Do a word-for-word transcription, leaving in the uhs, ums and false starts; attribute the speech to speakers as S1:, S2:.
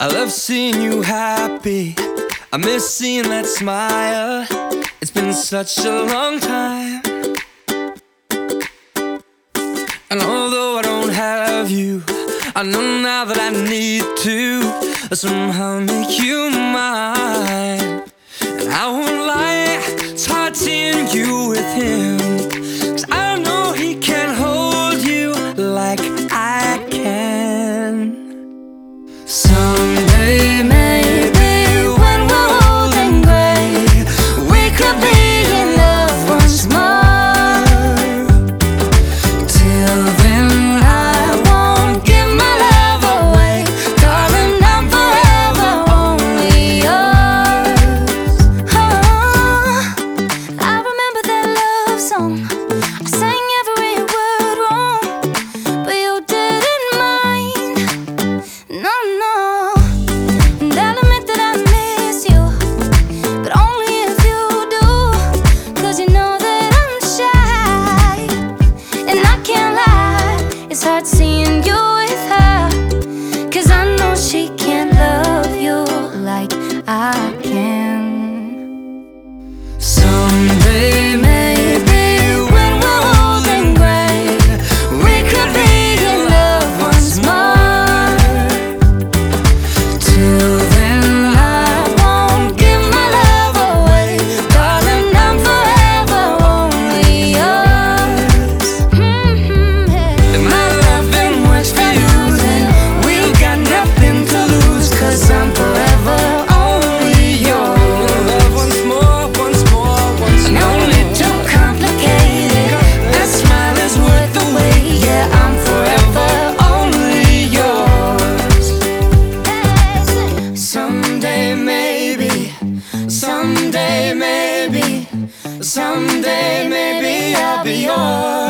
S1: I love seeing you happy. I miss seeing that smile. It's been such a long time. And although I don't have you, I know now that I need to somehow make you mine. And I won't lie, it's hard seeing you with him, 'cause I know he can't hold you like I can. Someday maybe when we're old and gray, we could be in love once more. Till then I won't give my love away, darling, I'm forever only yours.
S2: Oh, I remember that love song. I sang every word wrong, but you didn't mind. No, no. And I'll admit that I miss you, but only if you do, 'cause you know that I'm shy. And I can't lie, it's hard seeing you with her, 'cause I know she can't love you like I can.
S1: Someday maybe when we're old and gray, we could be in love once more. Till then I won't give my love away, darling, I'm forever only yours.
S2: Mm-hmm, yeah.
S1: If my loving works for you, then we've got nothing to lose, 'cause I'm forever only yours. Love once more, once more, once more. No need to complicate it. That smile is worth the wait. Yeah, I'm forever only yours. Someday maybe, someday maybe, someday maybe I'll be yours.